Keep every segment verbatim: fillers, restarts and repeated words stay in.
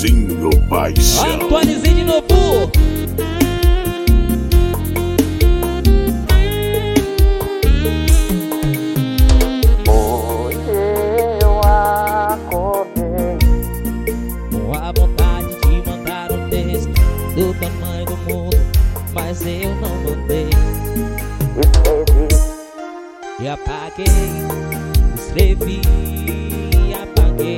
Nalzinho Paixão. Atualizei de novo. Hoje eu acordei com a vontade de mandar um texto do tamanho do mundo, mas eu não mandei. Escrevi E apaguei, escrevi e apaguei.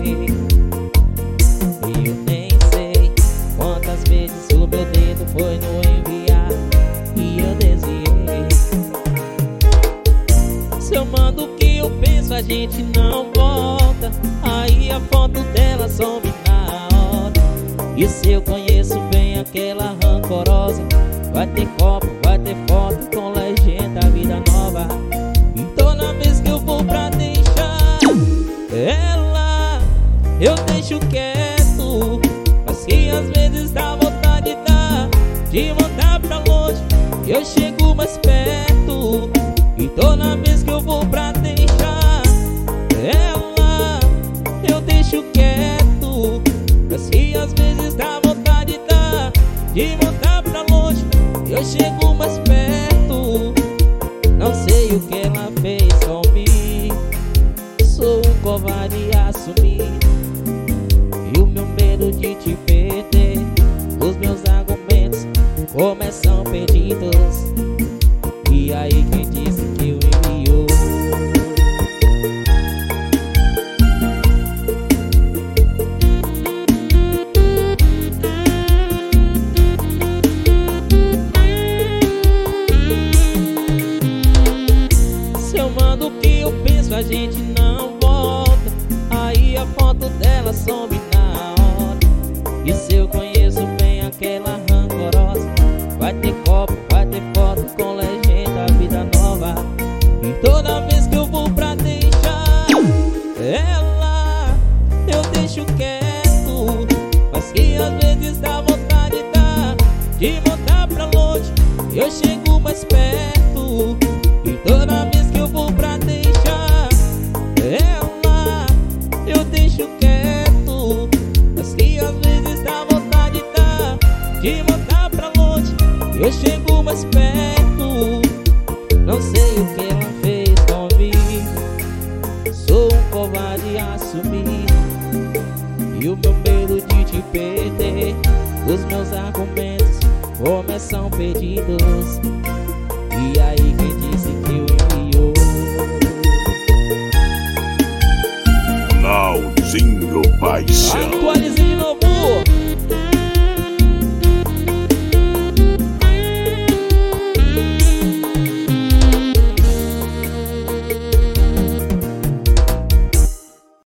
E eu nem sei quantas vezes o meu dedo foi no enviar e eu desviei. Se eu mando o que eu penso, a gente não volta. Aí a foto dela some na hora. E se eu conheço bem aquela rancorosa, vai ter copo, vai ter foto com legenda vida nova. E toda vez que eu vou pra deixar ela, eu deixo quieto. Mas que às vezes dá vontade dá de mandar pra longe, eu chego mais perto. E toda vez que eu vou pra deixar ela, eu deixo quieto. Mas que às vezes dá vontade dá de mandar pra longe, eu chego mais perto. Não sei o que ela fez comigo, sou um covarde a assumir. E o meu medo de te perder, os meus argumentos começam perdidos. E aí quem disse que eu enviou? Se eu mando o que eu penso, a gente não volta. Aí a foto dela some na hora. E se eu conheço bem aquela rancorosa, vai ter copo, vai ter foto com legenda vida nova. E toda vez que eu vou pra deixar ela, eu deixo quieto. Mas que às vezes dá vontade dá de mandar pra longe, eu chego mais perto. E toda vez que eu vou pra deixar ela, eu deixo quieto. Mas que às vezes dá vontade dá de mandar pra longe, eu chego mais perto. Não sei o que ela fez comigo, sou um covarde a assumir. E o meu medo de te perder, os meus argumentos começam perdidos. E aí quem disse que eu enviou? Nalzinho Paixão. Atualizei de novo.